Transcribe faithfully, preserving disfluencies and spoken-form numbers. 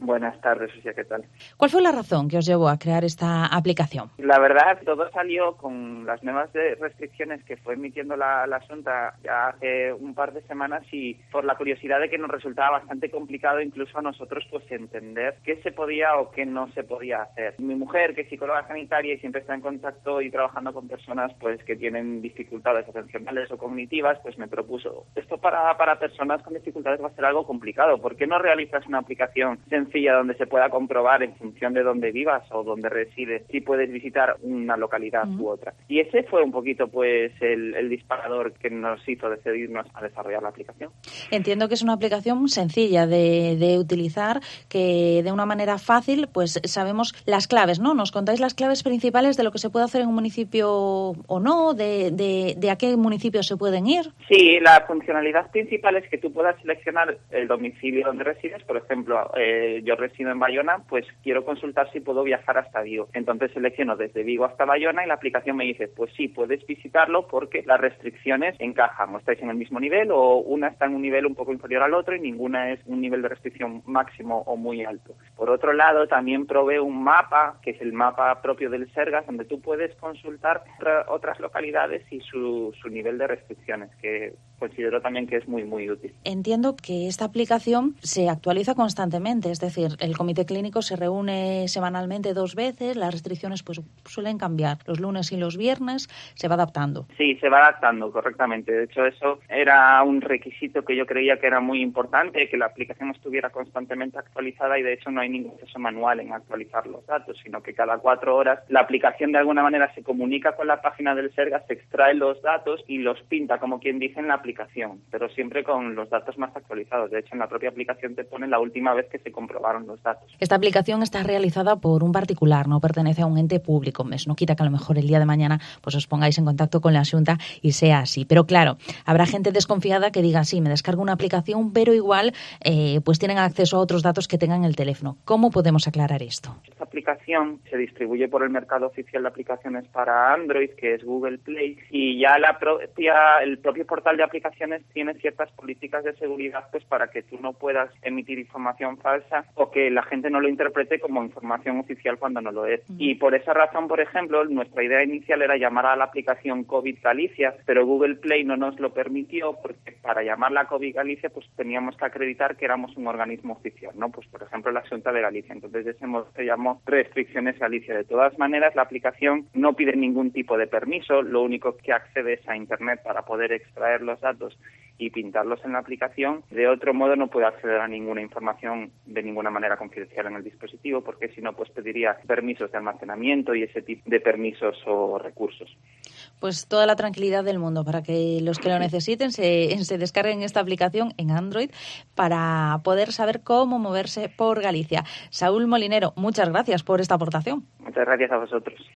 Buenas tardes, Sucia, ¿qué tal? ¿Cuál fue la razón que os llevó a crear esta aplicación? La verdad, todo salió con las nuevas restricciones que fue emitiendo la, la Xunta ya hace un par de semanas y por la curiosidad de que nos resultaba bastante complicado incluso a nosotros pues entender qué se podía o qué no se podía hacer. Mi mujer, que es psicóloga sanitaria y siempre está en contacto y trabajando con personas pues que tienen dificultades atencionales o cognitivas, pues me propuso, esto para, para personas con dificultades va a ser algo complicado, ¿por qué no realizas una aplicación sencilla donde se pueda comprobar en función de dónde vivas o dónde resides si puedes visitar una localidad uh-huh. u otra? Y ese fue un poquito pues el, el disparador que nos hizo decidirnos a desarrollar la aplicación. Entiendo que es una aplicación sencilla de, de utilizar, que de una manera fácil pues sabemos las claves, ¿no? Nos contáis las claves principales de lo que se puede hacer en un municipio o no, de, de, de a qué municipios se pueden ir. Sí, la funcionalidad principal es que tú puedas seleccionar el domicilio donde resides. Por ejemplo, eh, yo resido en Bayona, pues quiero consultar si puedo viajar hasta Vigo. Entonces selecciono desde Vigo hasta Bayona y la aplicación me dice, pues sí, puedes visitarlo porque las restricciones encajan, o estáis en el mismo nivel o una está en un nivel un poco inferior al otro y ninguna es un nivel de restricción máximo o muy alto. Por otro lado, también provee un mapa, que es el mapa propio del Sergas, donde tú puedes consultar otras localidades y su, su nivel de restricciones, que considero también que es muy, muy útil. Entiendo que esta aplicación se actualiza constantemente, es decir, el comité clínico se reúne semanalmente dos veces, las restricciones pues suelen cambiar, los lunes y los viernes se va adaptando. Sí, se va adaptando correctamente. De hecho, eso era un requisito que yo creía que era muy importante, que la aplicación estuviera constantemente actualizada y de hecho no hay ningún proceso manual en actualizar los datos, sino que cada cuatro horas la aplicación de alguna manera se comunica con la página del Sergas, se extrae los datos y los pinta, como quien dice, en la aplicación, pero siempre con los datos más actualizados. De hecho, en la propia aplicación te pone la última vez que se comprobaron los datos. Esta aplicación está realizada por un particular, no pertenece a un ente público. Eso no quita que a lo mejor el día de mañana pues os pongáis en contacto con la Xunta y sea así. Pero claro, habrá gente desconfiada que diga, sí, me descargo una aplicación, pero igual eh, pues tienen acceso a otros datos que tengan en el teléfono. ¿Cómo podemos aclarar esto? Esta aplicación se distribuye por el mercado oficial de aplicaciones para Android, que es Google Play, y ya la propia, el propio portal de aplicaciones tiene ciertas políticas de seguridad pues para que tú no puedas emitir información falsa o que la gente no lo interprete como información oficial cuando no lo es. Uh-huh. Y por esa razón, por ejemplo, nuestra idea inicial era llamar a la aplicación COVID Galicia, pero Google Play no nos lo permitió porque para llamarla COVID Galicia pues teníamos que acreditar que éramos un organismo oficial, ¿no? Pues por ejemplo la Xunta de Galicia. Entonces de ese modo se llamó Restricciones Galicia. De todas maneras, la aplicación no pide ningún tipo de permiso, lo único que accede es a Internet para poder extraer los datos y pintarlos en la aplicación. De otro modo no puede acceder a ninguna información de ninguna manera confidencial en el dispositivo, porque si no pues pediría permisos de almacenamiento y ese tipo de permisos o recursos. Pues toda la tranquilidad del mundo para que los que lo necesiten se, se descarguen esta aplicación en Android para poder saber cómo moverse por Galicia. Saúl Molinero, muchas gracias por esta aportación. Muchas gracias a vosotros.